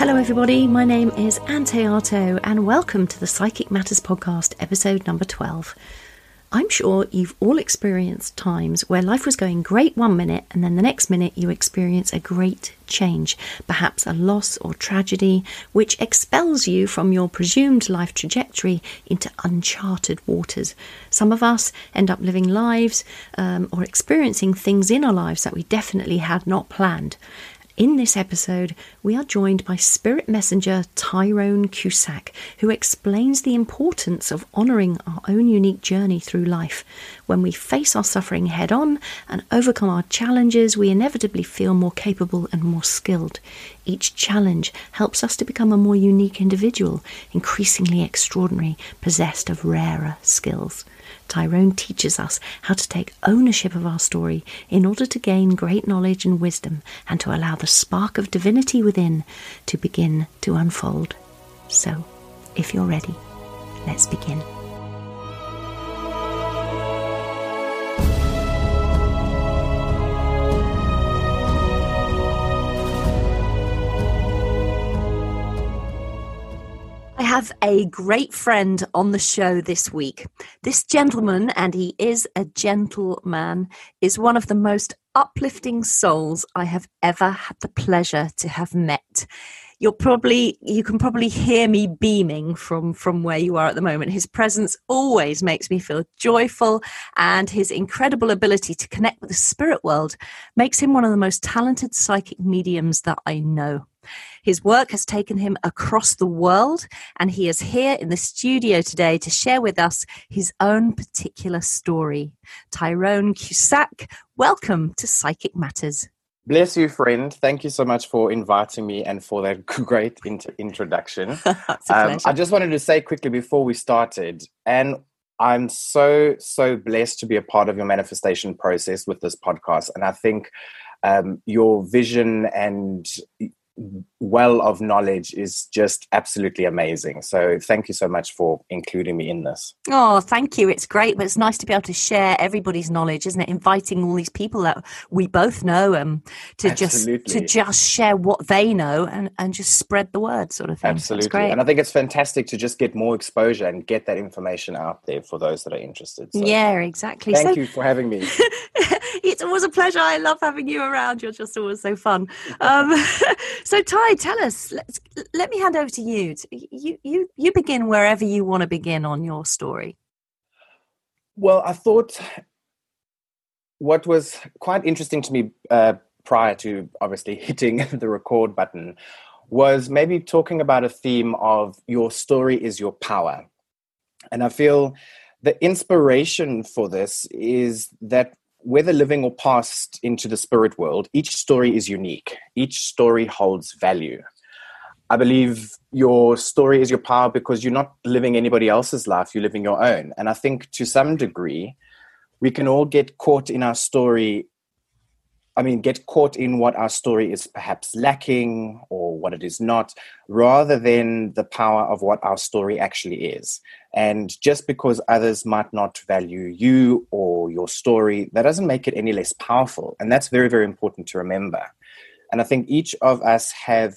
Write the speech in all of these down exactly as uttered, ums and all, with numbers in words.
Hello everybody, my name is Ante Arto and welcome to the Psychic Matters podcast, episode number twelve. I'm sure you've all experienced times where life was going great one minute and then the next minute you experience a great change, perhaps a loss or tragedy, which expels you from your presumed life trajectory into uncharted waters. Some of us end up living lives um, or experiencing things in our lives that we definitely had not planned. In this episode, we are joined by spirit messenger Tyrone Cusack, who explains the importance of honouring our own unique journey through life. When we face our suffering head on and overcome our challenges, we inevitably feel more capable and more skilled. Each challenge helps us to become a more unique individual, increasingly extraordinary, possessed of rarer skills. Tyrone teaches us how to take ownership of our story in order to gain great knowledge and wisdom and to allow the spark of divinity within to begin to unfold. So, if you're ready, let's begin. I have a great friend on the show this week. This gentleman, and he is a gentleman, is one of the most uplifting souls I have ever had the pleasure to have met. You're probably, you can probably hear me beaming from, from where you are at the moment. His presence always makes me feel joyful, and his incredible ability to connect with the spirit world makes him one of the most talented psychic mediums that I know. His work has taken him across the world, and he is here in the studio today to share with us his own particular story. Tyrone Cusack, welcome to Psychic Matters. Bless you, friend. Thank you so much for inviting me and for that great int- introduction. It's a um, pleasure. I just wanted to say quickly before we started, and I'm so, so blessed to be a part of your manifestation process with this podcast. And I think um, your vision and well of knowledge is just absolutely amazing. So thank you so much for including me in this. Oh, thank you. It's great, but it's nice to be able to share everybody's knowledge, isn't it? Inviting all these people that we both know um, to Absolutely. just to just share what they know and, and just spread the word, sort of thing. Absolutely. That's great. And I think it's fantastic to just get more exposure and get that information out there for those that are interested. So yeah, exactly. thank so, you for having me. It's always a pleasure. I love having you around. You're just always so fun. Um, so, Ty, tell us. Let's, let me hand over to you. You, you, you begin wherever you want to begin on your story. Well, I thought what was quite interesting to me uh, prior to obviously hitting the record button was maybe talking about a theme of your story is your power. And I feel the inspiration for this is that whether living or passed into the spirit world, each story is unique. Each story holds value. I believe your story is your power because you're not living anybody else's life, you're living your own. And I think to some degree, we can all get caught in our story. I mean, get caught in what our story is perhaps lacking or what it is not, rather than the power of what our story actually is. And just because others might not value you or your story, that doesn't make it any less powerful. And that's very, very important to remember. And I think each of us have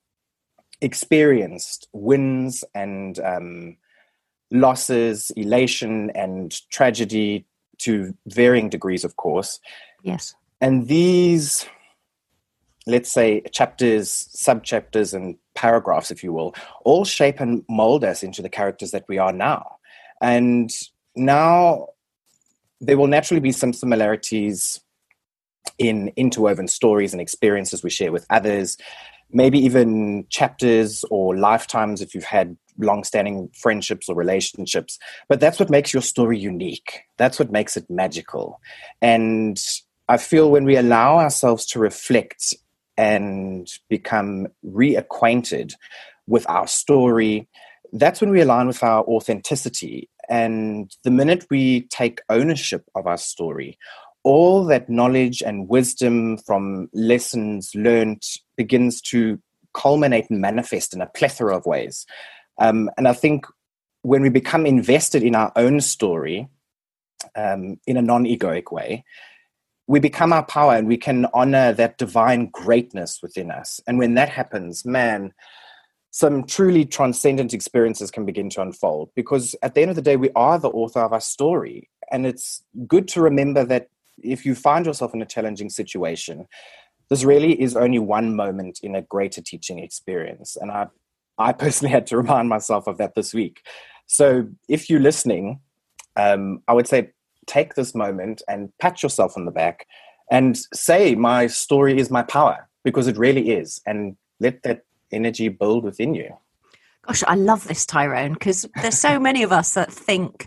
experienced wins and um, losses, elation and tragedy to varying degrees, of course. Yes. And these, let's say, chapters, sub-chapters, and paragraphs, if you will, all shape and mold us into the characters that we are now. And now there will naturally be some similarities in interwoven stories and experiences we share with others, maybe even chapters or lifetimes if you've had long-standing friendships or relationships. But that's what makes your story unique. That's what makes it magical. And I feel when we allow ourselves to reflect and become reacquainted with our story, that's when we align with our authenticity. And the minute we take ownership of our story, all that knowledge and wisdom from lessons learned begins to culminate and manifest in a plethora of ways. Um, and I think when we become invested in our own story um, in a non-egoic way, we become our power, and we can honor that divine greatness within us. And when that happens, man, some truly transcendent experiences can begin to unfold, because at the end of the day, we are the author of our story. And it's good to remember that if you find yourself in a challenging situation, this really is only one moment in a greater teaching experience. And I, I personally had to remind myself of that this week. So if you're listening, um, I would say take this moment and pat yourself on the back and say, my story is my power, because it really is. And let that energy build within you. Gosh, I love this, Tyrone, because there's so many of us that think,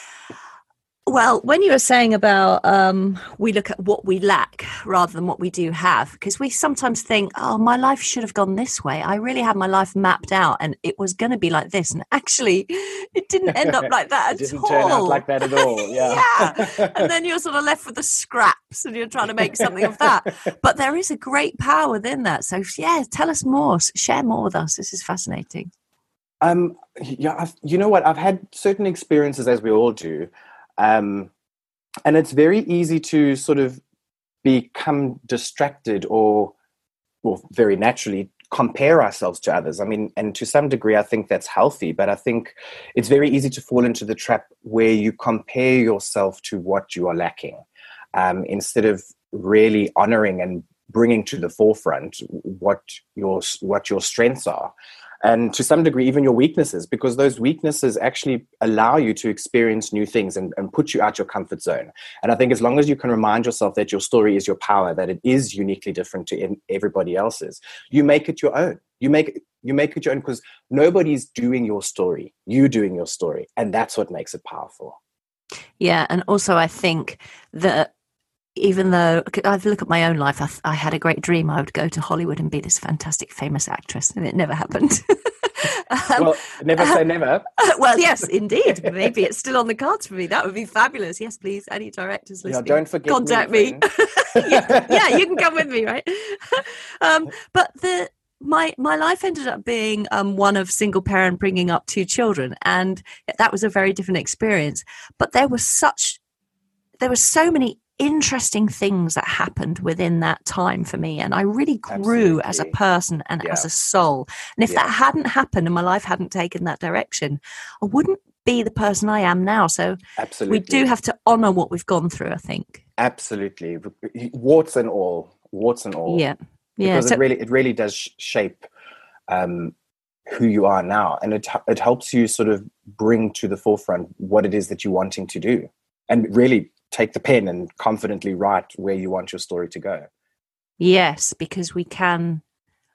well, when you were saying about um, we look at what we lack rather than what we do have, because we sometimes think, oh, my life should have gone this way. I really had my life mapped out and it was going to be like this. And actually, it didn't end up like that it at didn't all. turn out like that at all. Yeah. Yeah. And then you're sort of left with the scraps and you're trying to make something of that. But there is a great power within that. So, yeah, tell us more. Share more with us. This is fascinating. Um, yeah, I've, you know what? I've had certain experiences, as we all do. Um, and it's very easy to sort of become distracted or, well, very naturally compare ourselves to others. I mean, and to some degree, I think that's healthy, but I think it's very easy to fall into the trap where you compare yourself to what you are lacking, um, instead of really honoring and bringing to the forefront what your, what your strengths are. And to some degree, even your weaknesses, because those weaknesses actually allow you to experience new things and, and put you out your comfort zone. And I think as long as you can remind yourself that your story is your power, that it is uniquely different to in, everybody else's, you make it your own. You make, you make it your own, because nobody's doing your story. You're doing your story. And that's what makes it powerful. Yeah. And also, I think that even though I look at my own life, I, I had a great dream I would go to Hollywood and be this fantastic, famous actress, and it never happened. um, well, never say never. Well, yes, indeed. Maybe it's still on the cards for me. That would be fabulous. Yes, please. Any directors listening, yeah, don't forget contact me. me. yeah, yeah, you can come with me, right? um, but the my my life ended up being um, one of single parent bringing up two children, and that was a very different experience. But there was such, there were so many interesting things that happened within that time for me, and I really grew Absolutely. as a person and yeah. as a soul. And if yeah. that hadn't happened and my life hadn't taken that direction, I wouldn't be the person I am now. So Absolutely. we do have to honor what we've gone through, I think. Absolutely. Warts and all. Warts and all. Yeah. Yeah. Because so, it really it really does shape um, who you are now. And it it helps you sort of bring to the forefront what it is that you're wanting to do. And really take the pen and confidently write where you want your story to go. Yes, because we can,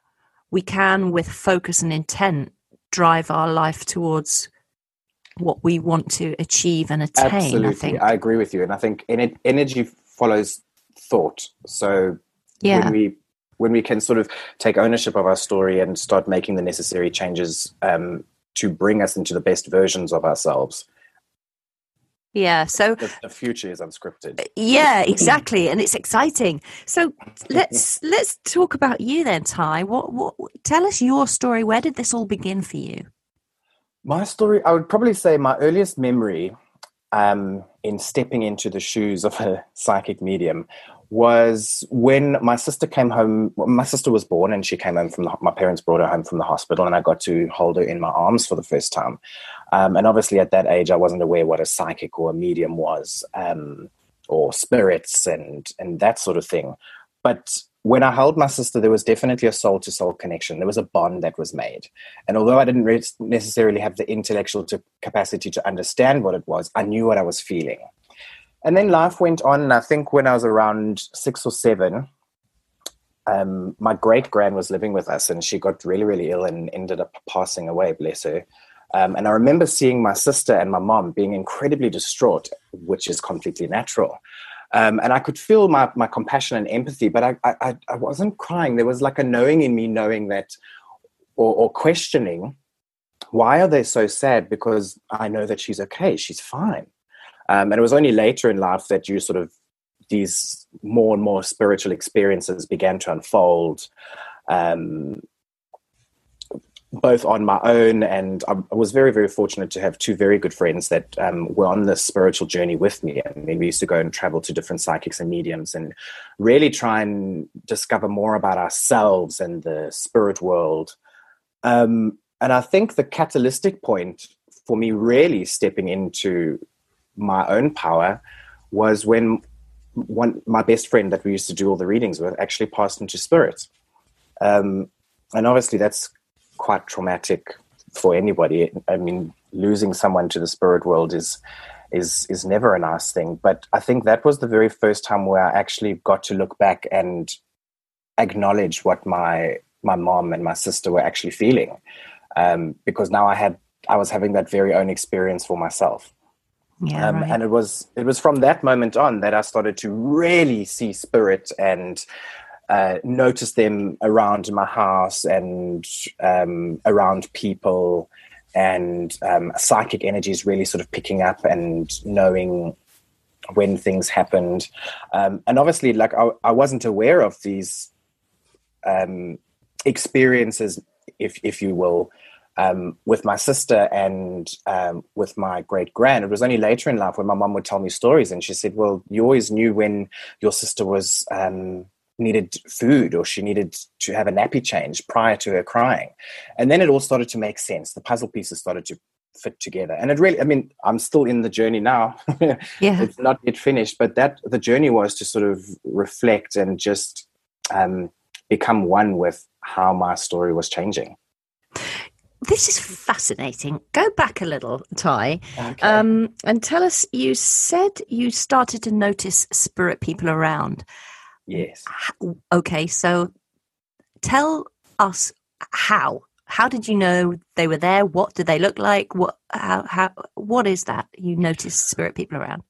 we can with focus and intent drive our life towards what we want to achieve and attain. Absolutely, I think I agree with you, and I think en- energy follows thought. So yeah. when we when we can sort of take ownership of our story and start making the necessary changes um, to bring us into the best versions of ourselves. Yeah, so the, the future is unscripted. Yeah, exactly, and it's exciting. So let's let's talk about you then, Ty. What what? Tell us your story. Where did this all begin for you? My story, I would probably say, my earliest memory um, in stepping into the shoes of a psychic medium was when my sister came home. My sister was born, and she came home from the, my parents brought her home from the hospital, and I got to hold her in my arms for the first time. Um, and obviously at that age, I wasn't aware what a psychic or a medium was, um, or spirits and, and that sort of thing. But when I held my sister, there was definitely a soul-to-soul connection. There was a bond that was made. And although I didn't re- necessarily have the intellectual to capacity to understand what it was, I knew what I was feeling. And then life went on, and I think when I was around six or seven, um, my great-grand was living with us, and she got really, really ill and ended up passing away, bless her. Um, and I remember seeing my sister and my mom being incredibly distraught, which is completely natural. Um, and I could feel my, my compassion and empathy, but I, I, I wasn't crying. There was like a knowing in me, knowing that, or, or questioning, why are they so sad? Because I know that she's okay. She's fine. Um, and it was only later in life that you sort of, these more and more spiritual experiences began to unfold. Um, both on my own, and I was very, very fortunate to have two very good friends that um, were on this spiritual journey with me. I mean, we used to go and travel to different psychics and mediums and really try and discover more about ourselves and the spirit world. Um, and I think the catalytic point for me really stepping into my own power was when one my best friend that we used to do all the readings with actually passed into spirit. Um, and obviously that's quite traumatic for anybody. I mean, losing someone to the spirit world is is is never a nice thing. But I think that was the very first time where I actually got to look back and acknowledge what my my mom and my sister were actually feeling, um, because now I had I was having that very own experience for myself. Yeah, um, right. and it was it was from that moment on that I started to really see spirit and uh, notice them around my house and um, around people, and um, psychic energies really sort of picking up and knowing when things happened. Um, and obviously, like I, I wasn't aware of these um, experiences, if if you will, um, with my sister and um, with my great grand. It was only later in life when my mom would tell me stories, and she said, "Well, you always knew when your sister was um, needed food or she needed to have a nappy change prior to her crying." And then it all started to make sense. The puzzle pieces started to fit together, and it really, I mean, I'm still in the journey now. Yeah. It's not yet finished, but that the journey was to sort of reflect and just um, become one with how my story was changing. This is fascinating. Go back a little, Ty, Okay. um, and tell us, you said you started to notice spirit people around. Yes. Okay, so tell us how. How did you know they were there? What did they look like? What how, how what is that you noticed spirit people around?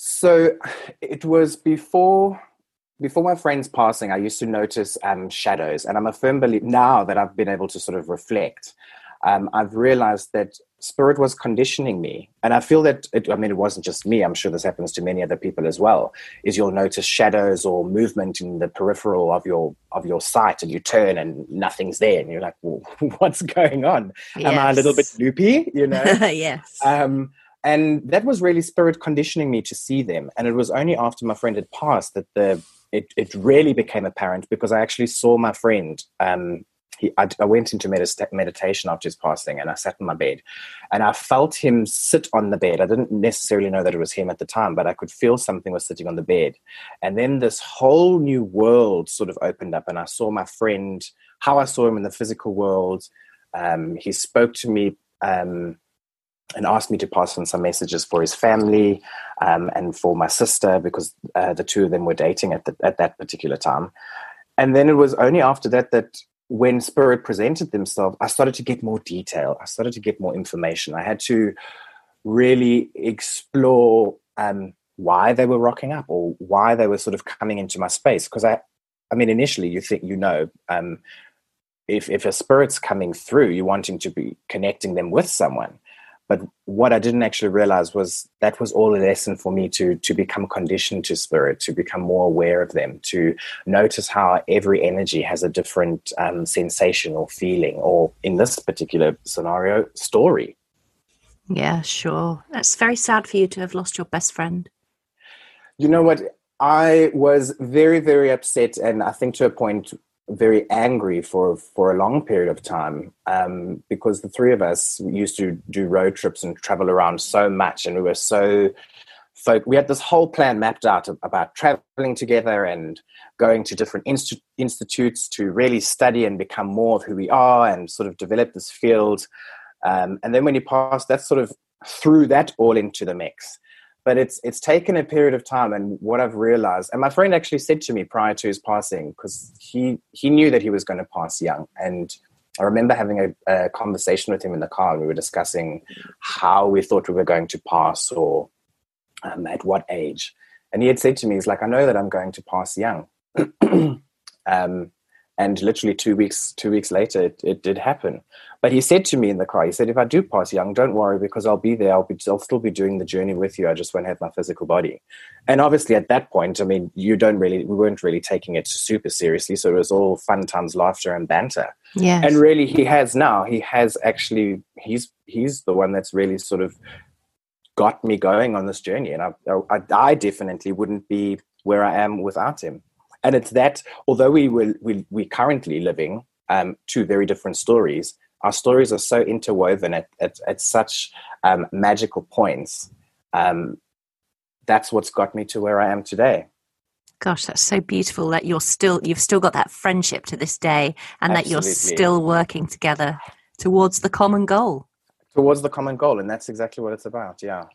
So it was before before my friend's passing, I used to notice um, shadows, and I'm a firm believer now that I've been able to sort of reflect. Um, I've realized that spirit was conditioning me. And I feel that, it, I mean, it wasn't just me. I'm sure this happens to many other people as well, is you'll notice shadows or movement in the peripheral of your of your sight, and you turn and nothing's there. And you're like, well, what's going on? Yes. Am I a little bit loopy, you know? Yes. Um, and that was really spirit conditioning me to see them. And it was only after my friend had passed that the it, it really became apparent, because I actually saw my friend um, He, I, I went into medita- meditation after his passing, and I sat in my bed and I felt him sit on the bed. I didn't necessarily know that it was him at the time, but I could feel something was sitting on the bed. And then this whole new world sort of opened up, and I saw my friend, how I saw him in the physical world. Um, he spoke to me um, and asked me to pass on some messages for his family um, and for my sister, because uh, the two of them were dating at, the, at that particular time. And then it was only after that that when spirit presented themselves, I started to get more detail. I started to get more information. I had to really explore um, why they were rocking up, or why they were sort of coming into my space. Because I, I mean, initially you think, you know, um, if, if a spirit's coming through, you're wanting to be connecting them with someone. But what I didn't actually realize was that was all a lesson for me to to become conditioned to spirit, to become more aware of them, to notice how every energy has a different um, sensation or feeling, or in this particular scenario, story. Yeah, sure. That's very sad for you to have lost your best friend. You know what? I was very, very upset, and I think to a point very angry for for a long period of time, um, because the three of us used to do road trips and travel around so much, and we were so folk. We had this whole plan mapped out about traveling together and going to different inst- institutes to really study and become more of who we are and sort of develop this field. Um, and then when he passed, that sort of threw that all into the mix. But it's it's taken a period of time, and what I've realized, and my friend actually said to me prior to his passing, because he, he knew that he was going to pass young, and I remember having a, a conversation with him in the car, and we were discussing how we thought we were going to pass, or um, at what age. And he had said to me, he's like, I know that I'm going to pass young. um, and literally two weeks two weeks later, it, it did happen. But he said to me in the car, he said, if I do pass young, don't worry, because I'll be there. I'll be, I'll still be doing the journey with you. I just won't have my physical body. And obviously at that point, I mean, you don't really, we weren't really taking it super seriously. So it was all fun times, laughter and banter. And Yes. really, he has now. He has actually. He's he's the one that's really sort of got me going on this journey, and I I, I definitely wouldn't be where I am without him. And it's that, although we were we we currently living um, two very different stories, our stories are so interwoven at at, at such um, magical points. Um, that's what's got me to where I am today. Gosh, that's so beautiful that you're still you've still got that friendship to this day, and Absolutely. that you're still working together towards the common goal. Towards the common goal, and that's exactly what it's about. Yeah.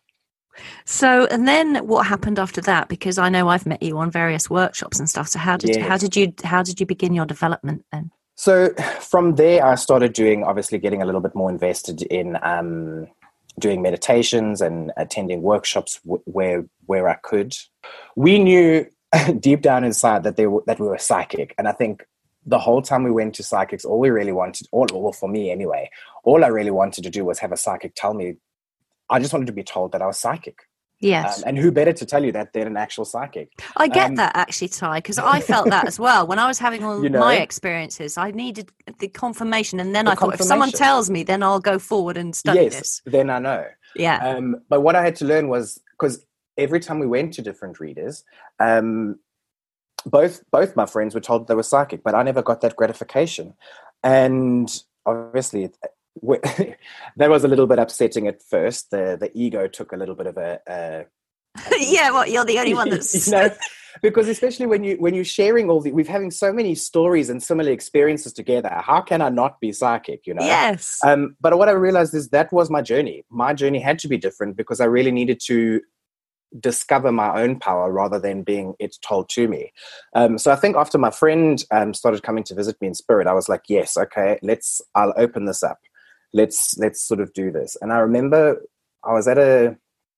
So, and then what happened after that? Because I know I've met you on various workshops and stuff. So, how did Yes. how did you how did you begin your development then? So from there, I started doing, obviously getting a little bit more invested in um, doing meditations and attending workshops w- where where I could. We knew deep down inside that they were, that we were psychic, and I think the whole time we went to psychics, all we really wanted, all, all for me anyway, all I really wanted to do was have a psychic tell me. I just wanted to be told that I was psychic. Yes. Um, and who better to tell you that than an actual psychic? I get um, that actually, Ty, because I felt that as well. When I was having all you know, my experiences, I needed the confirmation. And then the I thought, if someone confirmation. tells me, then I'll go forward and study yes, this. Then I know. Yeah. Um, but what I had to learn was, because every time we went to different readers, um, both both my friends were told they were psychic, but I never got that gratification. And obviously, it, that was a little bit upsetting at first. The the ego took a little bit of a, a, a yeah, well, you're the only one that's you know, because especially when you when you're sharing all the, we're having so many stories and similar experiences together. How can I not be psychic? You know. Yes. Um, but what I realized is that was my journey. My journey had to be different because I really needed to discover my own power rather than being it told to me. Um, so I think after my friend um, started coming to visit me in spirit, I was like, yes, okay, let's, I'll open this up. Let's, let's sort of do this. And I remember I was at a,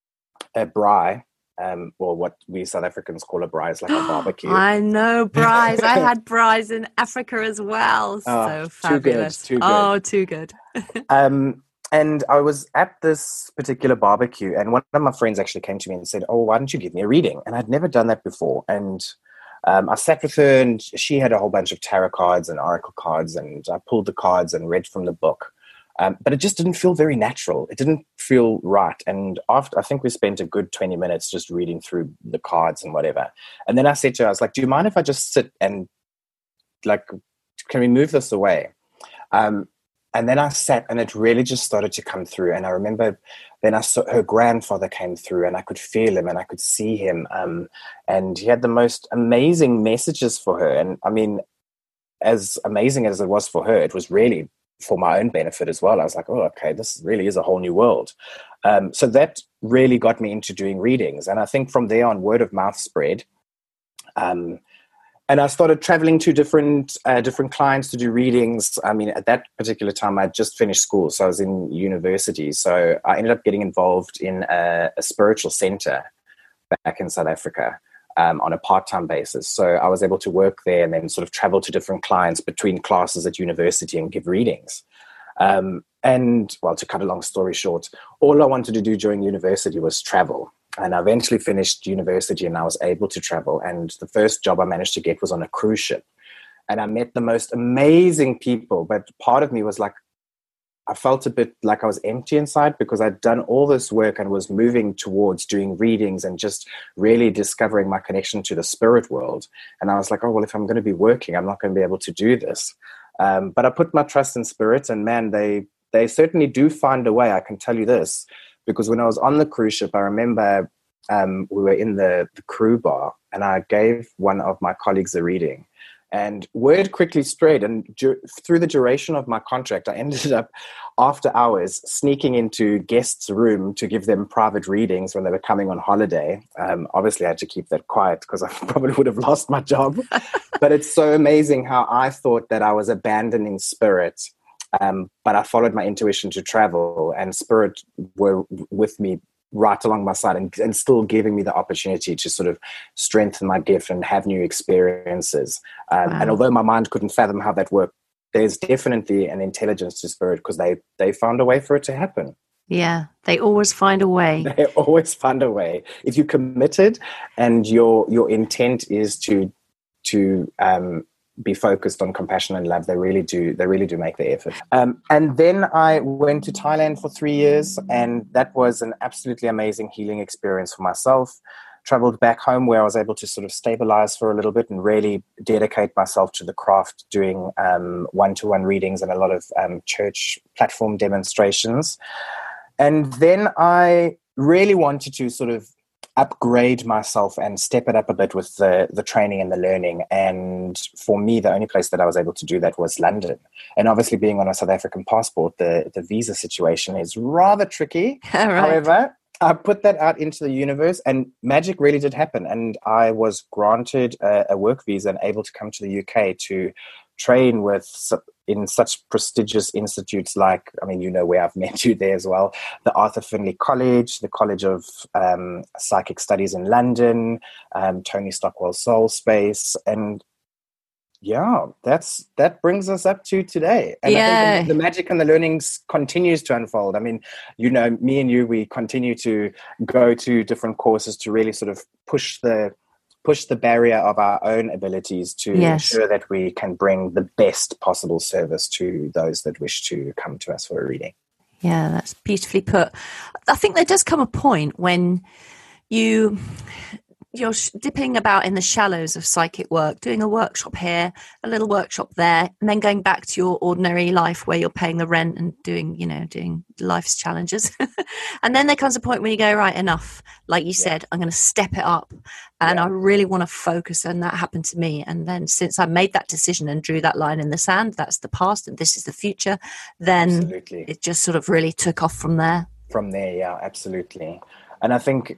a braai, um, or what we South Africans call a braai, is like a barbecue. I know braais. I had braais in Africa as well. Oh, so too fabulous. good, too good. Oh, too good. um, And I was at this particular barbecue, and one of my friends actually came to me and said, oh, why don't you give me a reading? And I'd never done that before. And um, I sat with her, and she had a whole bunch of tarot cards and oracle cards, and I pulled the cards and read from the book. Um, but it just didn't feel very natural. It didn't feel right. And after, I think we spent a good twenty minutes just reading through the cards and whatever. And then I said to her, I was like, do you mind if I just sit and, like, can we move this away? Um, And then I sat, and it really just started to come through. And I remember then I saw her grandfather came through, and I could feel him and I could see him. Um, and he had the most amazing messages for her. And I mean, as amazing as it was for her, it was really for my own benefit as well. I was like, oh, okay, this really is a whole new world. Um, so that really got me into doing readings. And I think from there on, word of mouth spread. Um, And I started traveling to different uh, different clients to do readings. I mean, at that particular time, I just finished school, so I was in university. So I ended up getting involved in a, a spiritual center back in South Africa um, on a part-time basis. So I was able to work there and then sort of travel to different clients between classes at university and give readings. Um, and, well, to cut a long story short, all I wanted to do during university was travel. And I eventually finished university and I was able to travel. And the first job I managed to get was on a cruise ship. And I met the most amazing people. But part of me was like, I felt a bit like I was empty inside because I'd done all this work and was moving towards doing readings and just really discovering my connection to the spirit world. And I was like, oh, well, if I'm going to be working, I'm not going to be able to do this. Um, but I put my trust in spirit, and man, they they certainly do find a way. I can tell you this. Because when I was on the cruise ship, I remember um, we were in the, the crew bar, and I gave one of my colleagues a reading. And word quickly spread. And du- through the duration of my contract, I ended up, after hours, sneaking into guests' room to give them private readings when they were coming on holiday. Um, obviously, I had to keep that quiet because I probably would have lost my job. But it's so amazing how I thought that I was abandoning spirit. Um, but I followed my intuition to travel, and spirit were with me right along my side and, and still giving me the opportunity to sort of strengthen my gift and have new experiences. Um, Wow. And although my mind couldn't fathom how that worked, there's definitely an intelligence to spirit because they, they found a way for it to happen. Yeah, they always find a way. They always find a way. If you're committed and your your intent is to to um, be focused on compassion and love. They really do. They really do make the effort. Um, and then I went to Thailand for three years, and that was an absolutely amazing healing experience for myself. Traveled back home where I was able to sort of stabilize for a little bit and really dedicate myself to the craft, doing um, one-to-one readings and a lot of um, church platform demonstrations. And then I really wanted to sort of upgrade myself and step it up a bit with the, the training and the learning. And for me, the only place that I was able to do that was London. And obviously being on a South African passport, the, the visa situation is rather tricky. Right. However, I put that out into the universe and magic really did happen. And I was granted a, a work visa and able to come to the U K to train with in such prestigious institutes like, I mean, you know where I've met you there as well, the Arthur Findlay College, the College of um, Psychic Studies in London, um, Tony Stockwell Soul Space, and yeah, that's that brings us up to today. And yeah. I think the, the magic and the learnings continues to unfold. I mean, you know, me and you, we continue to go to different courses to really sort of push the push the barrier of our own abilities to yes. ensure that we can bring the best possible service to those that wish to come to us for a reading. Yeah, that's beautifully put. I think there does come a point when you... you're dipping about in the shallows of psychic work, doing a workshop here, a little workshop there, and then going back to your ordinary life where you're paying the rent and doing, you know, doing life's challenges. And then there comes a point when you go, right, enough. Like you said, yeah. I'm going to step it up and yeah. I really want to focus. And that happened to me. And then since I made that decision and drew that line in the sand, that's the past and this is the future, then absolutely. It just sort of really took off from there. From there, yeah, absolutely. And I think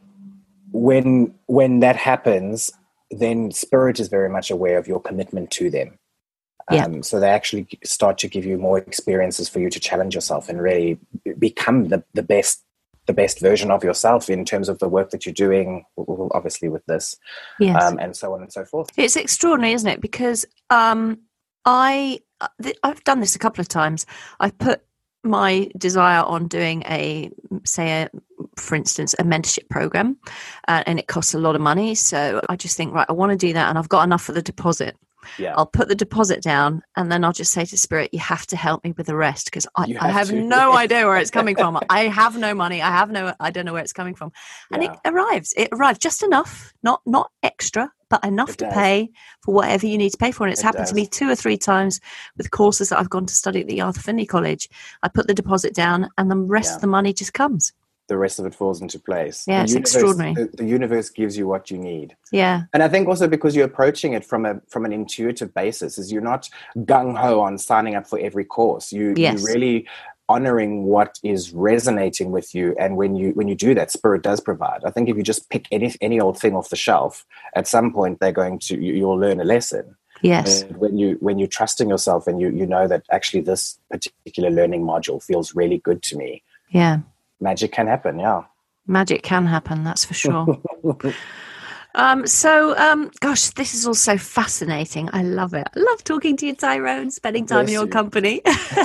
When when that happens, then spirit is very much aware of your commitment to them. Yeah. Um, so they actually start to give you more experiences for you to challenge yourself and really become the, the best the best version of yourself in terms of the work that you're doing, obviously with this, yes. um, and so on and so forth. It's extraordinary, isn't it? Because um, I th- I've done this a couple of times. I've put my desire on doing a, say, a, for instance, a mentorship program, uh, and it costs a lot of money. So I just think, right, I want to do that, and I've got enough for the deposit. Yeah. I'll put the deposit down, and then I'll just say to Spirit, you have to help me with the rest, because I, have I have to. no idea where it's coming from. I have no money. I have no, I don't know where it's coming from. And yeah. it arrives. It arrives just enough, not not extra, but enough it to does. pay for whatever you need to pay for. And it's it happened does. to me two or three times with courses that I've gone to study at the Arthur Findlay College. I put the deposit down, and the rest yeah. of the money just comes. The rest of it falls into place. Yeah, the it's universe, extraordinary. The, the universe gives you what you need. Yeah. And I think also because you're approaching it from a from an intuitive basis, is you're not gung-ho on signing up for every course. You, yes. You're really honoring what is resonating with you. And when you when you do that, spirit does provide. I think if you just pick any any old thing off the shelf, at some point they're going to, you, you'll learn a lesson. Yes. And when you when you're trusting yourself and you you know that actually this particular learning module feels really good to me. Yeah. Magic can happen, yeah. Magic can happen, that's for sure. um, so, um, gosh, this is all so fascinating. I love it. I love talking to you, Tyrone, spending time Bless in your you. company.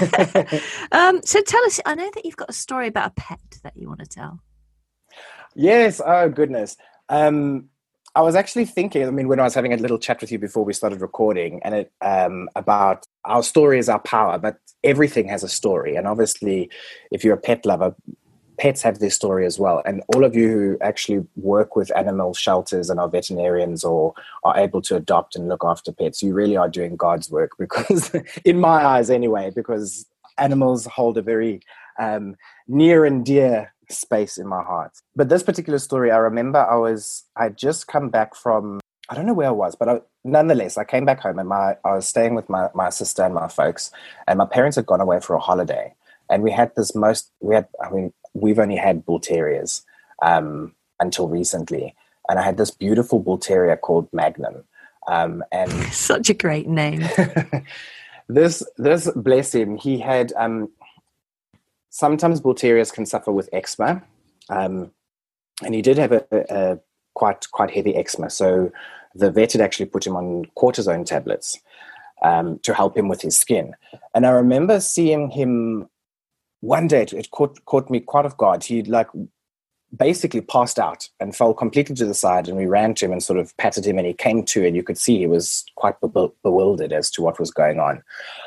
um, so tell us, I know that you've got a story about a pet that you want to tell. Yes, oh goodness. Um, I was actually thinking, I mean, when I was having a little chat with you before we started recording, and it um, about our story is our power, but everything has a story. And obviously, if you're a pet lover, pets have their story as well. And all of you who actually work with animal shelters and are veterinarians or are able to adopt and look after pets, you really are doing God's work, because in my eyes anyway, because animals hold a very um, near and dear space in my heart. But this particular story, I remember I was, I just come back from, I don't know where I was, but I, nonetheless, I came back home and my, I was staying with my, my sister and my folks, and my parents had gone away for a holiday. And we had this most, we had, I mean, we've only had bull terriers um, until recently. And I had this beautiful bull terrier called Magnum. Um, and such a great name. this, this, bless him, he had, um, sometimes bull terriers can suffer with eczema. Um, and he did have a, a, a quite, quite heavy eczema. So the vet had actually put him on cortisone tablets um, to help him with his skin. And I remember seeing him one day, it, it caught, caught me quite off guard. He like basically passed out and fell completely to the side, and we ran to him and sort of patted him, and he came to, and you could see he was quite be- bewildered as to what was going on.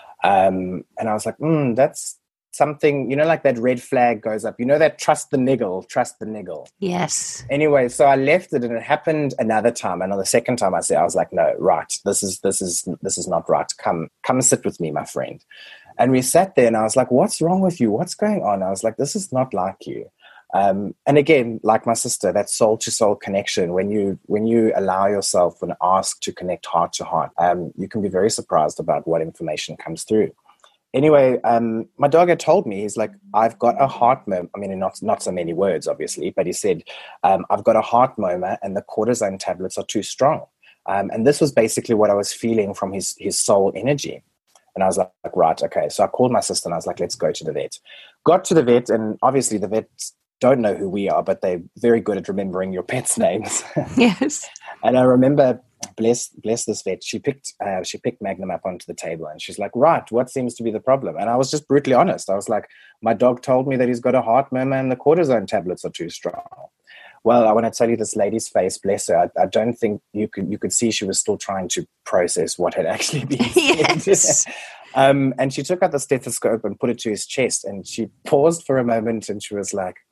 Um, and I was like, mm, that's something, you know, like that red flag goes up, you know, that trust the niggle, trust the niggle. Yes. Anyway, so I left it, and it happened another time. And on the second time I said, I was like, no, right. This is, this is, this is not right. Come, come sit with me, my friend. And we sat there, and I was like, what's wrong with you? What's going on? I was like, this is not like you. Um, and again, like my sister, that soul to soul connection, when you, when you allow yourself and ask to connect heart to heart, um, you can be very surprised about what information comes through. Anyway, um, my dog had told me, he's like, I've got a heart murmur. I mean, not not so many words, obviously, but he said, um, I've got a heart murmur, and the cortisone tablets are too strong. Um, and this was basically what I was feeling from his his soul energy. And I was like, right, okay. So I called my sister, and I was like, let's go to the vet. Got to the vet, and obviously the vets don't know who we are, but they're very good at remembering your pets' names. Yes. And I remember, bless bless this vet, she picked uh, she picked Magnum up onto the table, and she's like, right, what seems to be the problem? And I was just brutally honest. I was like, my dog told me that he's got a heart murmur and the cortisone tablets are too strong. Well, I want to tell you, this lady's face, bless her, I, I don't think you could you could see she was still trying to process what had actually been said. Yes. um, and she took out the stethoscope and put it to his chest, and she paused for a moment, and she was like,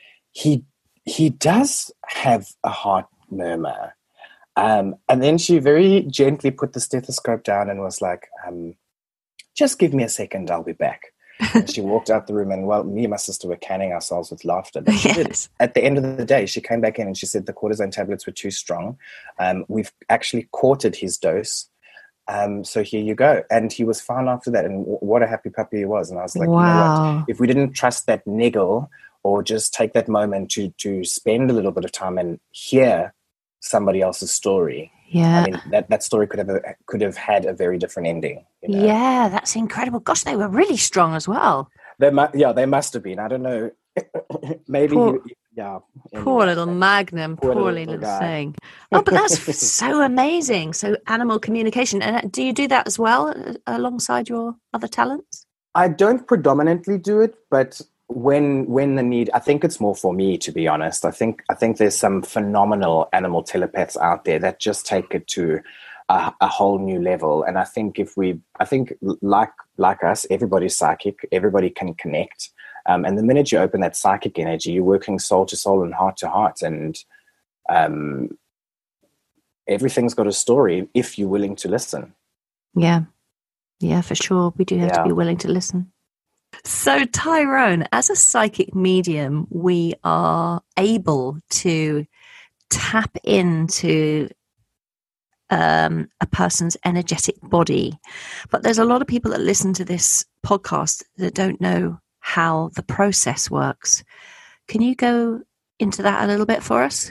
he he does have a heart murmur. Um, and then she very gently put the stethoscope down and was like, um, just give me a second, I'll be back. And she walked out the room, and, well, me and my sister were canning ourselves with laughter. But she Yes. did. At the end of the day, she came back in and she said the cortisone tablets were too strong. Um, we've actually quartered his dose. Um, so here you go. And he was fine after that. And w- what a happy puppy he was. And I was like, Wow. you know what? If we didn't trust that niggle, or just take that moment to to spend a little bit of time and hear somebody else's story, Yeah. I mean, that, that story could have a, could have had a very different ending. You know? Yeah, that's incredible. Gosh, they were really strong as well. They mu- yeah, they must have been. I don't know. Maybe, Poor- he, yeah. Poor anyway. little Magnum, Poor poor little little guy. thing. Oh, but that's so amazing. So animal communication. And do you do that as well uh, alongside your other talents? I don't predominantly do it, but when when the need, I think it's more for me, to be honest. I think I think there's some phenomenal animal telepaths out there that just take it to a, a whole new level. And I think if we, I think like like us, everybody's psychic, everybody can connect. Um, and the minute you open that psychic energy, you're working soul to soul and heart to heart, and um, everything's got a story if you're willing to listen. Yeah. Yeah, for sure. We do have Yeah. to be willing to listen. So, Tyrone, as a psychic medium, we are able to tap into um, a person's energetic body. But there's a lot of people that listen to this podcast that don't know how the process works. Can you go into that a little bit for us?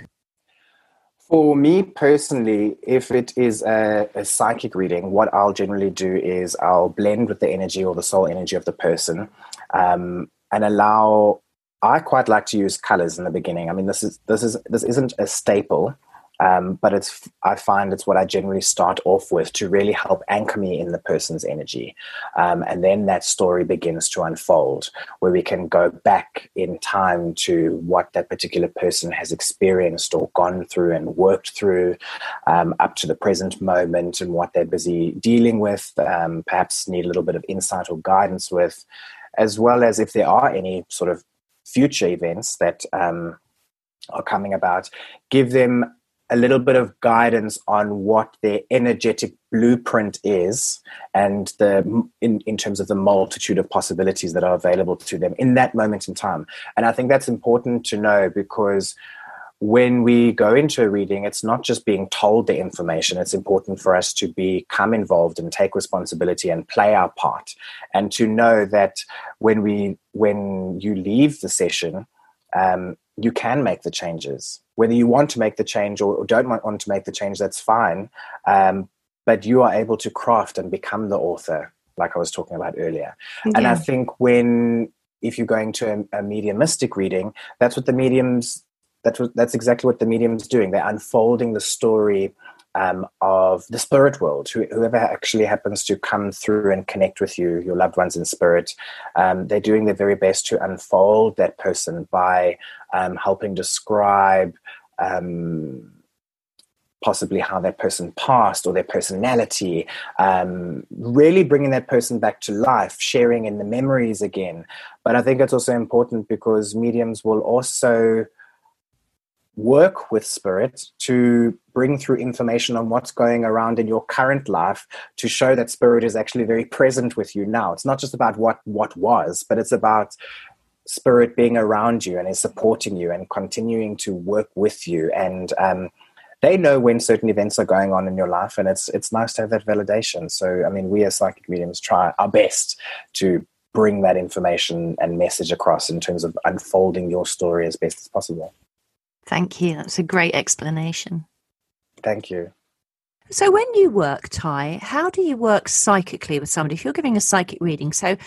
For me personally, if it is a, a psychic reading, what I'll generally do is I'll blend with the energy or the soul energy of the person, um, and allow. I quite like to use colors in the beginning. I mean, this is this is this isn't a staple, um, but it's. I find it's what I generally start off with to really help anchor me in the person's energy, um, and then that story begins to unfold, where we can go back in time to what that particular person has experienced or gone through and worked through, um, up to the present moment, and what they're busy dealing with, um, perhaps need a little bit of insight or guidance with, as well as if there are any sort of future events that um, are coming about, give them a little bit of guidance on what their energetic blueprint is, and the in, in terms of the multitude of possibilities that are available to them in that moment in time. And I think that's important to know, because when we go into a reading, it's not just being told the information. It's important for us to become involved and take responsibility and play our part, and to know that when we when you leave the session, um, you can make the changes. Whether you want to make the change or don't want to make the change, that's fine. Um, but you are able to craft and become the author, like I was talking about earlier. Yeah. And I think when, if you're going to a, a mediumistic reading, that's what the mediums, that's what, that's exactly what the medium's doing. They're unfolding the story um, of the spirit world, who, whoever actually happens to come through and connect with you, your loved ones in spirit. Um, they're doing their very best to unfold that person by um, helping describe um, possibly how that person passed or their personality, um, really bringing that person back to life, sharing in the memories again. But I think it's also important because mediums will also work with spirit to bring through information on what's going around in your current life to show that spirit is actually very present with you now. It's not just about what, what was, but it's about spirit being around you and is supporting you and continuing to work with you. And um, they know when certain events are going on in your life, and it's it's nice to have that validation. So, I mean, we as psychic mediums try our best to bring that information and message across in terms of unfolding your story as best as possible. Thank you. That's a great explanation. Thank you. So when you work, Ty, how do you work psychically with somebody? If you're giving a psychic reading, so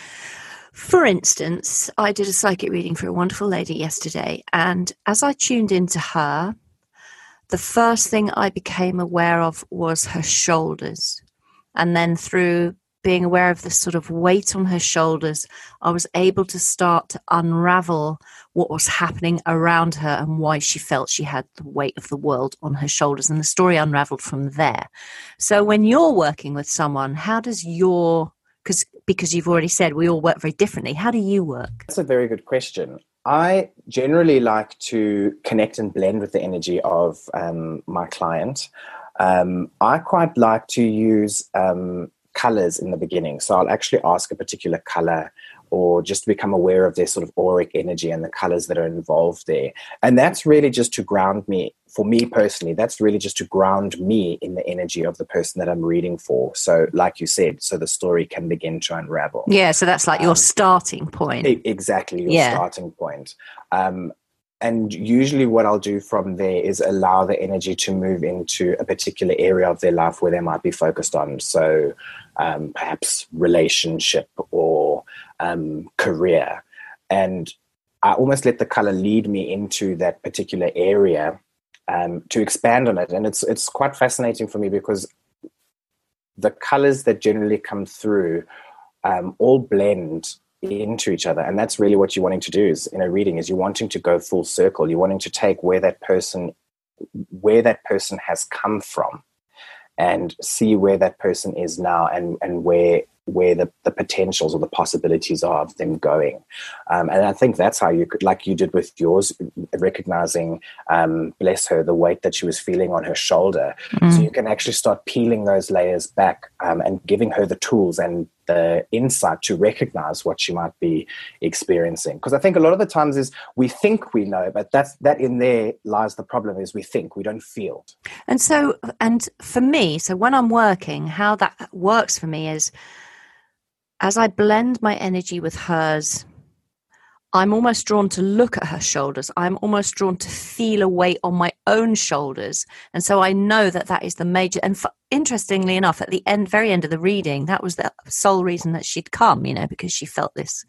for instance, I did a psychic reading for a wonderful lady yesterday, and as I tuned into her, the first thing I became aware of was her shoulders. And then through being aware of the sort of weight on her shoulders, I was able to start to unravel what was happening around her and why she felt she had the weight of the world on her shoulders. And the story unraveled from there. So when you're working with someone, how does your, because because you've already said we all work very differently, how do you work? That's a very good question. I generally like to connect and blend with the energy of um, my client. Um, I quite like to use um, colors in the beginning. So I'll actually ask a particular color or just become aware of their sort of auric energy and the colors that are involved there. And that's really just to ground me. For me personally, that's really just to ground me in the energy of the person that I'm reading for. So like you said, so the story can begin to unravel. Yeah, so that's like your um, starting point. E- exactly, your yeah. starting point. Um, and usually what I'll do from there is allow the energy to move into a particular area of their life where they might be focused on. So um, perhaps relationship or um, career. And I almost let the color lead me into that particular area Um, to expand on it. And it's it's quite fascinating for me because the colors that generally come through um, all blend into each other. And that's really what you're wanting to do is in a reading is you're wanting to go full circle. You're wanting to take where that person, where that person has come from and see where that person is now and, and where where the, the potentials or the possibilities are of them going. Um, and I think that's how you could, like you did with yours, recognizing, um, bless her, the weight that she was feeling on her shoulder. Mm. So you can actually start peeling those layers back um, and giving her the tools and the insight to recognize what she might be experiencing. Because I think a lot of the times is we think we know, but that's, that in there lies the problem is we think, we don't feel. And so, and for me, so when I'm working, how that works for me is, as I blend my energy with hers, I'm almost drawn to look at her shoulders. I'm almost drawn to feel a weight on my own shoulders. And so I know that that is the major, and for, interestingly enough, at the end, very end of the reading, that was the sole reason that she'd come, you know, because she felt this,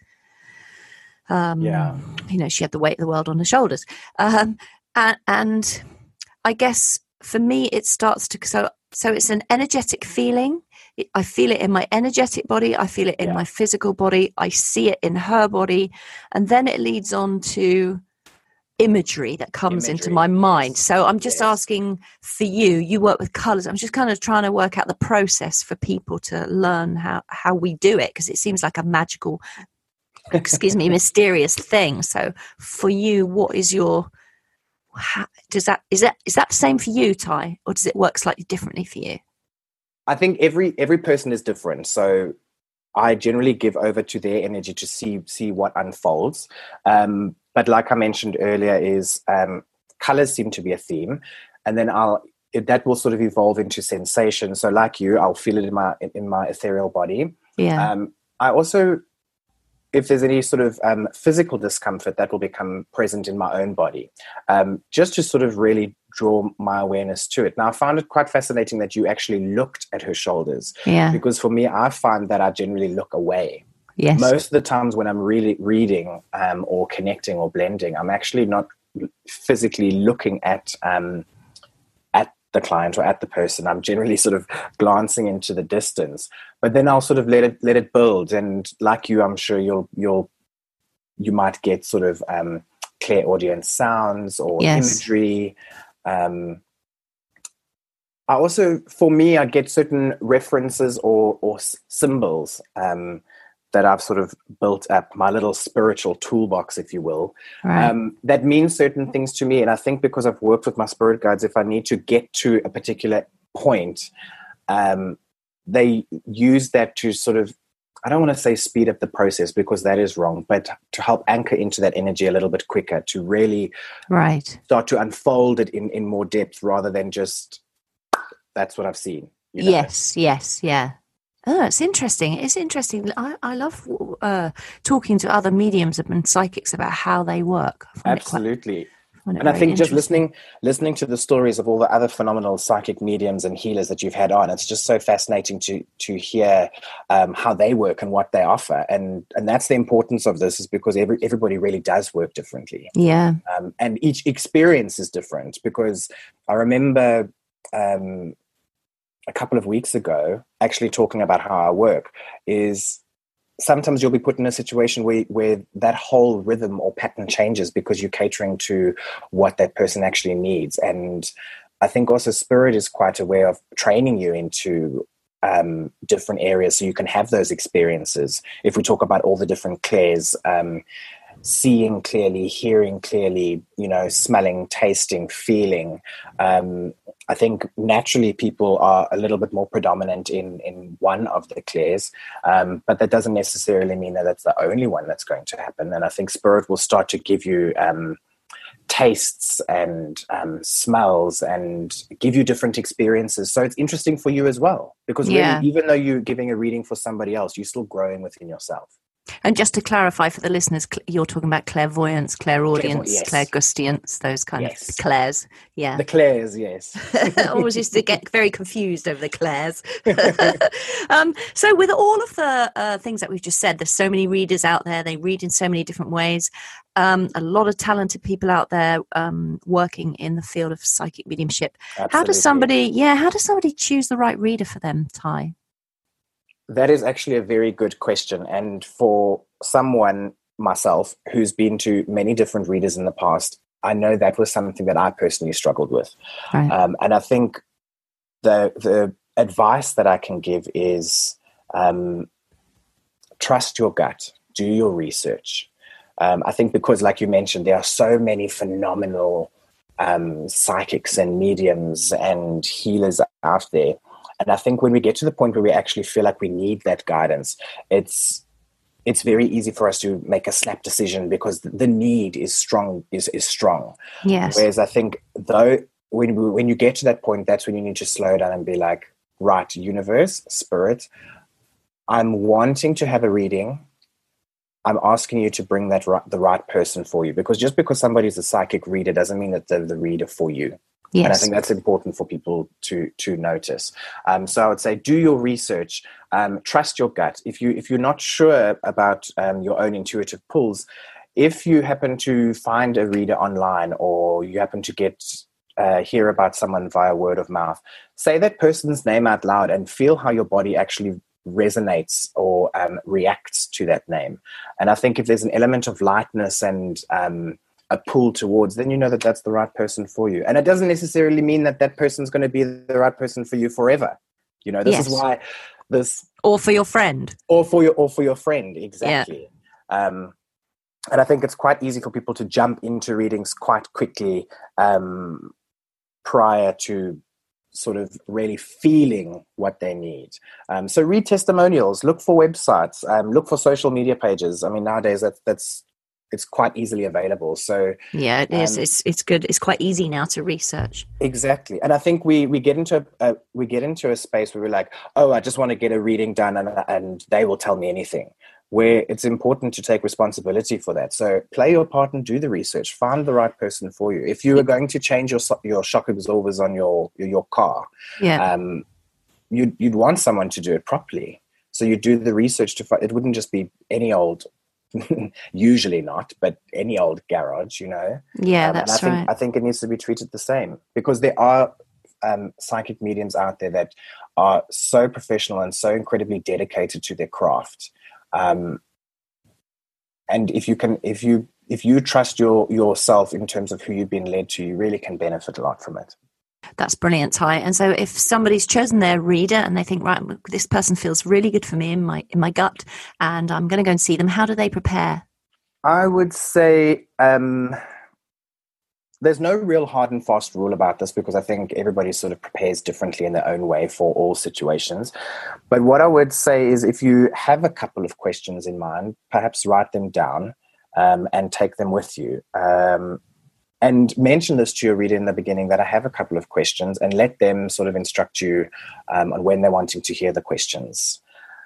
um, yeah. you know, she had the weight of the world on her shoulders. Um, and, and I guess for me, it starts to, so, so it's an energetic feeling. I feel it in my energetic body. I feel it in yeah. my physical body. I see it in her body. And then it leads on to imagery that comes imagery, into my mind. Yes. So I'm just yes. asking for you, you work with colors. I'm just kind of trying to work out the process for people to learn how, how we do it, because it seems like a magical, excuse me, mysterious thing. So for you, what is your, how, does that, is that, is that the same for you, Ty, or does it work slightly differently for you? I think every every person is different. So I generally give over to their energy to see see what unfolds. Um, but like I mentioned earlier, is um, colors seem to be a theme, and then I'll that will sort of evolve into sensation. So like you, I'll feel it in my in my ethereal body. Yeah. Um, I also, if there's any sort of um, physical discomfort, that will become present in my own body, um, just to sort of really draw my awareness to it. Now, I found it quite fascinating that you actually looked at her shoulders. Yeah. Because for me, I find that I generally look away. Yes. Most of the times when I'm really reading um, or connecting or blending, I'm actually not physically looking at um, at the client or at the person. I'm generally sort of glancing into the distance, but then I'll sort of let it let it build. And like you, I'm sure you'll you'll you might get sort of um, clairaudience sounds or yes. imagery. Um, I also, for me, I get certain references or or symbols um, that I've sort of built up, my little spiritual toolbox, if you will, right. um, that means certain things to me. And I think because I've worked with my spirit guides, if I need to get to a particular point, um, they use that to sort of, I don't want to say speed up the process because that is wrong, but to help anchor into that energy a little bit quicker, to really right. start to unfold it in, in more depth rather than just, that's what I've seen. You know? Yes, yes, yeah. Oh, it's interesting. It's interesting. I, I love uh, talking to other mediums and psychics about how they work. I Absolutely. Quite, I and I think just listening listening to the stories of all the other phenomenal psychic mediums and healers that you've had on, it's just so fascinating to to hear um, how they work and what they offer. And and that's the importance of this, is because every, everybody really does work differently. Yeah. Um, and each experience is different, because I remember um, a couple of weeks ago, actually talking about how I work, is sometimes you'll be put in a situation where, where that whole rhythm or pattern changes because you're catering to what that person actually needs. And I think also spirit is quite aware of training you into um, different areas so you can have those experiences. If we talk about all the different clairs, um, seeing clearly, hearing clearly, you know, smelling, tasting, feeling. Um, I think naturally people are a little bit more predominant in, in one of the clairs, um, but that doesn't necessarily mean that that's the only one that's going to happen. And I think spirit will start to give you um, tastes and um, smells and give you different experiences. So it's interesting for you as well, because really, yeah. even though you're giving a reading for somebody else, you're still growing within yourself. And just to clarify for the listeners, you're talking about clairvoyance, clairaudience, yes. clairgustience, those kind yes. of clairs. Yeah. The clairs, yes. I always used to get very confused over the clairs. um, so with all of the uh, things that we've just said, there's so many readers out there. They read in so many different ways. Um, a lot of talented people out there um, working in the field of psychic mediumship. Absolutely. How does somebody, yeah, how does somebody choose the right reader for them, Ty? That is actually a very good question. And for someone, myself, who's been to many different readers in the past, I know that was something that I personally struggled with. Right. Um, and I think the the advice that I can give is um, trust your gut, do your research. Um, I think because, like you mentioned, there are so many phenomenal um, psychics and mediums and healers out there. And I think when we get to the point where we actually feel like we need that guidance, it's it's very easy for us to make a snap decision because the need is strong. Is is strong. Yes. Whereas I think though when we, when you get to that point, that's when you need to slow down and be like, right, universe, spirit, I'm wanting to have a reading. I'm asking you to bring that right, the right person for you, because just because somebody's a psychic reader doesn't mean that they're the reader for you. Yes. And I think that's important for people to to notice. Um, so I would say do your research, um, trust your gut. If you if you're not sure about um, your own intuitive pulls, if you happen to find a reader online or you happen to get uh, hear about someone via word of mouth, say that person's name out loud and feel how your body actually resonates or um, reacts to that name. And I think if there's an element of lightness and um, a pull towards, then you know that that's the right person for you. And it doesn't necessarily mean that that person's going to be the right person for you forever. You know, this yes. is why this... Or for your friend. Or for your, or for your friend, exactly. Yeah. Um, and I think it's quite easy for people to jump into readings quite quickly um, prior to sort of really feeling what they need. Um, so read testimonials, look for websites, um, look for social media pages. I mean, nowadays that, that's it's quite easily available. So yeah, it is. Um, it's it's good. It's quite easy now to research. Exactly, and I think we we get into a we get into a space where we're like, oh, I just want to get a reading done, and and they will tell me anything. Where it's important to take responsibility for that. So play your part and do the research. Find the right person for you. If you are going to change your your shock absorbers on your your car, yeah, um, you'd you'd want someone to do it properly. So you do the research to find. It wouldn't just be any old. Usually not, but any old garage, you know. Yeah, um, that's and I think, right. I think it needs to be treated the same, because there are um, psychic mediums out there that are so professional and so incredibly dedicated to their craft. Um, and if you can, if you if you trust your yourself in terms of who you've been led to, you really can benefit a lot from it. That's brilliant, Ty. And so if somebody's chosen their reader and they think, right, this person feels really good for me in my in my gut, and I'm going to go and see them, how do they prepare? I would say um, there's no real hard and fast rule about this, because I think everybody sort of prepares differently in their own way for all situations. But what I would say is, if you have a couple of questions in mind, perhaps write them down um, and take them with you. Um, And mention this to your reader in the beginning, that I have a couple of questions, and let them sort of instruct you um, on when they're wanting to hear the questions,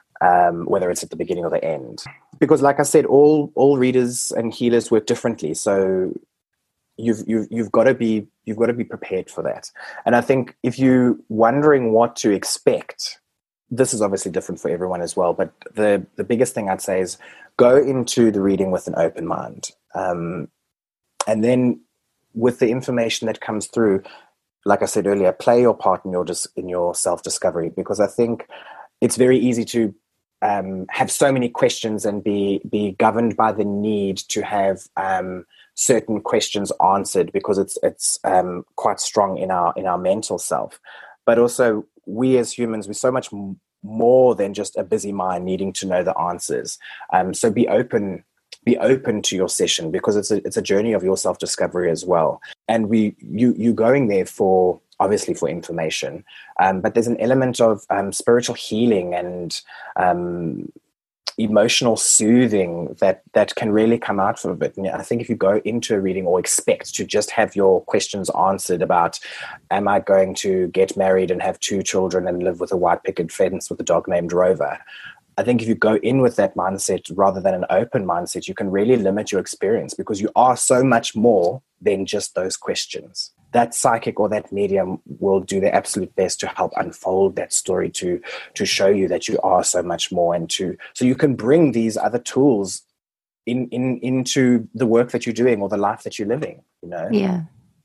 um, whether it's at the beginning or the end. Because, like I said, all all readers and healers work differently. So you've you've you've got to be you've got to be prepared for that. And I think if you're wondering what to expect, this is obviously different for everyone as well. But the the biggest thing I'd say is go into the reading with an open mind, um, and then, with the information that comes through, like I said earlier, play your part in your dis- in your self-discovery, because I think it's very easy to um, have so many questions and be be governed by the need to have um, certain questions answered, because it's it's um, quite strong in our in our mental self. But also, we as humans, we're so much m- more than just a busy mind needing to know the answers. Um, so be open. Be open to your session, because it's a it's a journey of your self-discovery as well. And we you you going there for obviously for information, um, but there's an element of um, spiritual healing and um, emotional soothing that that can really come out from it. And I think if you go into a reading or expect to just have your questions answered about, am I going to get married and have two children and live with a white picket fence with a dog named Rover, I think if you go in with that mindset rather than an open mindset, you can really limit your experience, because you are so much more than just those questions. That psychic or that medium will do their absolute best to help unfold that story, to to show you that you are so much more, and to so you can bring these other tools in in into the work that you're doing or the life that you're living, you know? Yeah.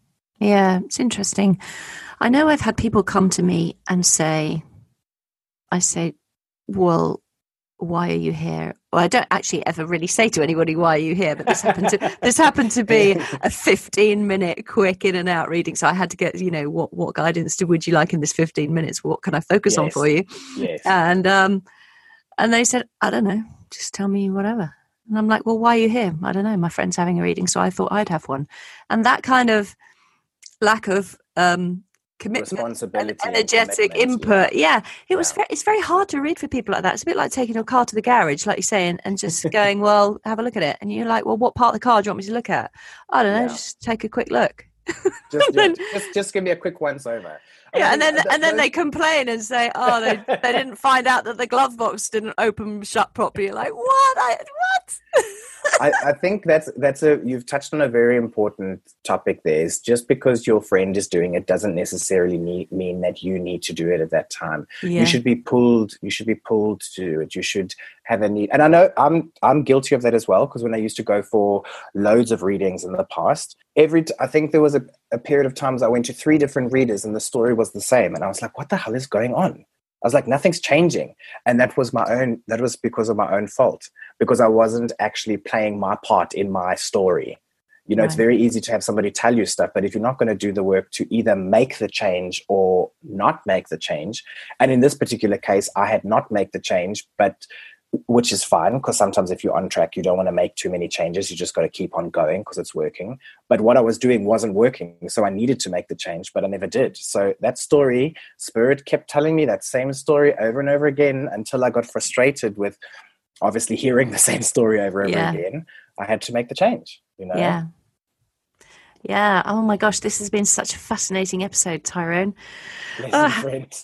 Yeah, it's interesting. I know I've had people come to me and say, I say, well, why are you here? Well, I don't actually ever really say to anybody, why are you here? But this happened to this happened to be a fifteen minute quick in and out reading. So I had to get, you know, what what guidance do, would you like in this fifteen minutes? What can I focus Yes. on for you? Yes. And um and they said, I don't know, just tell me whatever. And I'm like, well, why are you here? I don't know. My friend's having a reading, so I thought I'd have one. And that kind of lack of um commitment, responsibility, and energetic and input. Yeah, yeah. it yeah. was. Very, it's very hard to read for people like that. It's a bit like taking your car to the garage, like you're saying, and just going, "Well, have a look at it." And you're like, "Well, what part of the car do you want me to look at?" I don't know. Yeah. Just take a quick look. just, then, yeah, just just give me a quick once over. And yeah, and then that, and then those... they complain and say, "Oh, they they didn't find out that the glove box didn't open shut properly." You're like, what? I, what? I, I think that's that's a you've touched on a very important topic there. Is just because your friend is doing it doesn't necessarily need, mean that you need to do it at that time. Yeah. You should be pulled. You should be pulled to do it. You should have a need. And I know I'm I'm guilty of that as well, because when I used to go for loads of readings in the past, every I think there was a, a period of times I went to three different readers and the story was the same, and I was like, what the hell is going on? I was like, nothing's changing. And that was my own, that was because of my own fault, because I wasn't actually playing my part in my story. You know, right. It's very easy to have somebody tell you stuff, but if you're not going to do the work to either make the change or not make the change, and in this particular case, I had not made the change, but which is fine, because sometimes if you're on track, you don't want to make too many changes. You just got to keep on going because it's working. But what I was doing wasn't working, so I needed to make the change, but I never did. So that story, Spirit kept telling me that same story over and over again until I got frustrated with obviously hearing the same story over and yeah. over again. I had to make the change, you know? Yeah. Yeah. Oh my gosh, this has been such a fascinating episode, Tyrone. Uh, friends.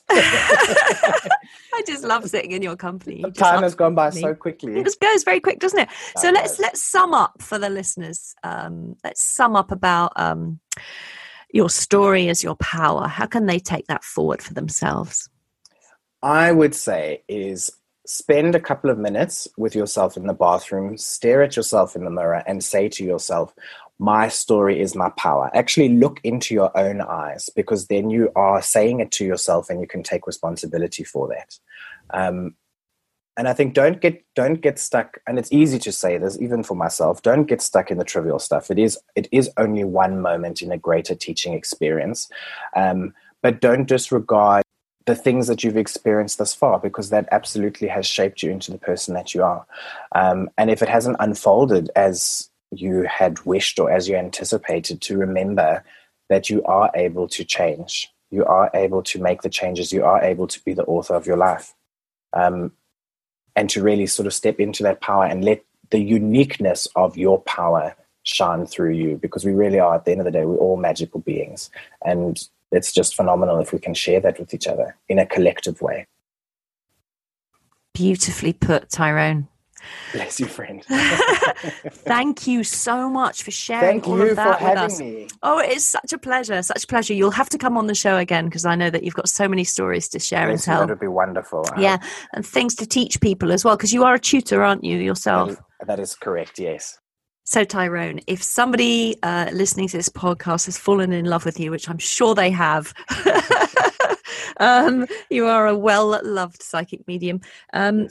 I just love sitting in your company. You Time has gone by me. so quickly. It just goes very quick, doesn't it? That so let's does. let's sum up for the listeners. Um, let's sum up about um, your story as your power. How can they take that forward for themselves? I would say is spend a couple of minutes with yourself in the bathroom, stare at yourself in the mirror and say to yourself, my story is my power. Actually look into your own eyes, because then you are saying it to yourself and you can take responsibility for that. Um, and I think don't get don't get stuck, and it's easy to say this even for myself, don't get stuck in the trivial stuff. It is it is only one moment in a greater teaching experience. Um, but don't disregard the things that you've experienced thus far, because that absolutely has shaped you into the person that you are. Um, and if it hasn't unfolded as you had wished or as you anticipated, to remember that you are able to change. You are able to make the changes. You are able to be the author of your life. Um, and to really sort of step into that power and let the uniqueness of your power shine through you, because we really are, at the end of the day, we're all magical beings. And it's just phenomenal if we can share that with each other in a collective way. Beautifully put, Tyrone. Bless you, friend. Thank you so much for sharing Thank all you of that for with having us. me. Oh, it's such a pleasure, such a pleasure. You'll have to come on the show again, because I know that you've got so many stories to share Bless and tell. You, that would be wonderful. Yeah, and things to teach people as well, because you are a tutor, aren't you, yourself? That is, that is correct, yes. So, Tyrone, if somebody uh, listening to this podcast has fallen in love with you, which I'm sure they have, um, you are a well-loved psychic medium. Um,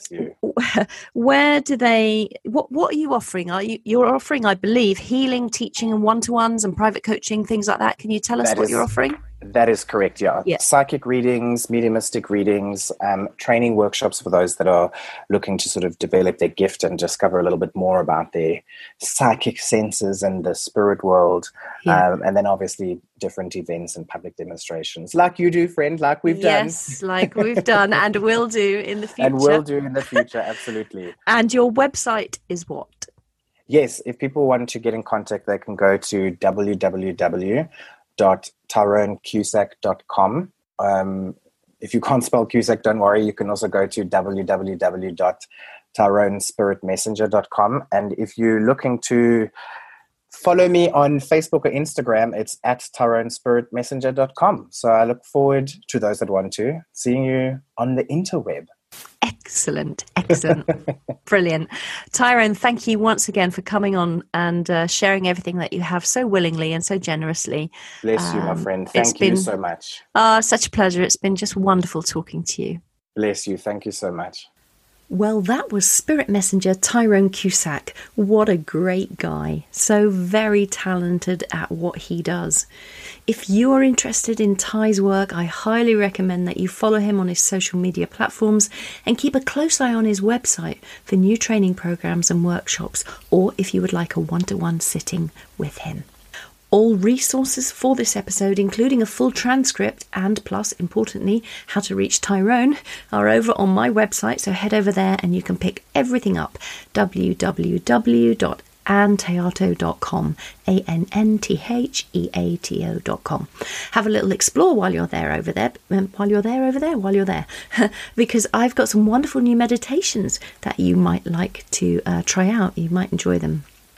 where do they? What What are you offering? Are you you're offering, I believe, healing, teaching, and one-to-ones and private coaching, things like that? Can you tell us that what is, you're offering? That is correct, yeah. yeah. Psychic readings, mediumistic readings, um, training workshops for those that are looking to sort of develop their gift and discover a little bit more about their psychic senses and the spirit world. Yeah. Um, and then obviously different events and public demonstrations, like you do, friend, like we've done. Yes, like we've done and will do in the future. And will do in the future, absolutely. And your website is what? Yes, if people want to get in contact, they can go to w w w dot tyrone cusack dot com. Um, if you can't spell Cusack, don't worry. You can also go to w w w dot tyrone spirit messenger dot com. And if you're looking to follow me on Facebook or Instagram, it's at tyrone spirit messenger dot com. So I look forward to those that want to seeing you on the interweb. Excellent, excellent, brilliant. Tyrone, thank you once again for coming on and uh, sharing everything that you have so willingly and so generously. Bless um, you, my friend. Thank you been, so much. Uh, such a pleasure. It's been just wonderful talking to you. Bless you. Thank you so much. Well, that was Spirit Messenger Tyrone Cusack. What a great guy. So very talented at what he does. If you are interested in Ty's work, I highly recommend that you follow him on his social media platforms and keep a close eye on his website for new training programs and workshops, or if you would like a one-to-one sitting with him. All resources for this episode, including a full transcript and, plus, importantly, how to reach Tyrone, are over on my website, so head over there and you can pick everything up. w w w dot ann theato dot com, A N N T H E A T O dot com. Have a little explore while you're there over there, um, while you're there over there, while you're there, because I've got some wonderful new meditations that you might like to uh, try out. You might enjoy them.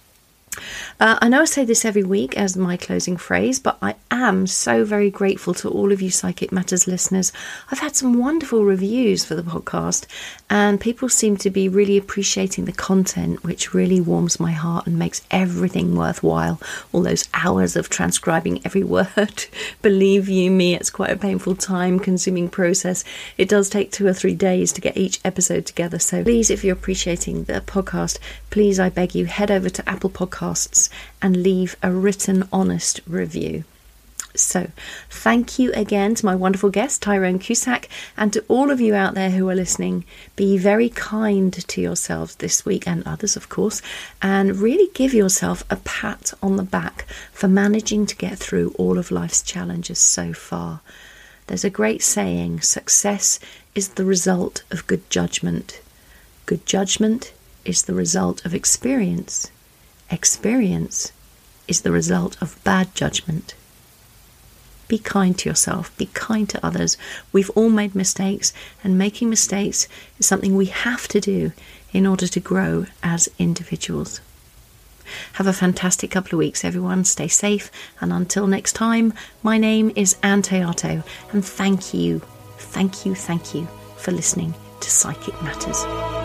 Uh, I know I say this every week as my closing phrase, but I am so very grateful to all of you Psychic Matters listeners. I've had some wonderful reviews for the podcast, and people seem to be really appreciating the content, which really warms my heart and makes everything worthwhile. All those hours of transcribing every word. Believe you me, it's quite a painful, time-consuming process. It does take two or three days to get each episode together. So please, if you're appreciating the podcast, please, I beg you, head over to Apple Podcasts and leave a written honest review. So thank you again to my wonderful guest Tyrone Cusack, and to all of you out there who are listening. Be very kind to yourselves this week, and others of course, and really give yourself a pat on the back for managing to get through all of life's challenges so far. There's a great saying, success is the result of good judgment. Good judgment is the result of experience. Experience is the result of bad judgment. Be kind to yourself. Be kind to others. We've all made mistakes, and making mistakes is something we have to do in order to grow as individuals. Have a fantastic couple of weeks, everyone. Stay safe, and until next time, my name is Ann Theato, and thank you, thank you, thank you for listening to Psychic Matters.